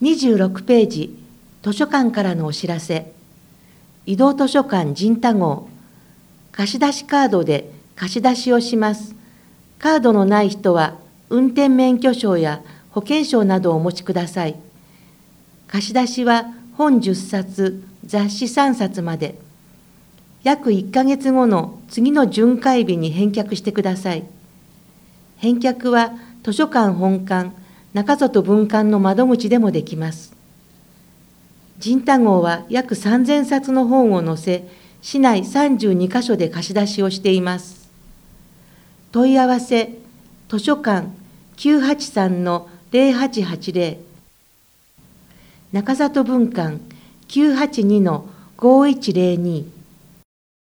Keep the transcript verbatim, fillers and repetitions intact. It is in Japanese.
にじゅうろくページ、図書館からのお知らせ。移動図書館陣太号。貸し出しカードで貸し出しをします。カードのない人は、運転免許証や保険証などをお持ちください。貸し出しは本じゅっさつ、雑誌さんさつまで。約いっかげつごの次の巡回日に返却してください。返却は図書館本館、中外分館の窓口でもできます。陣太号は約さんぜんさつの本を載せ、市内さんじゅうにかしょで貸し出しをしています。問い合わせ、図書館 きゅうはちさんのゼロはちはちゼロ、中里分館 きゅうはちにのごいちゼロに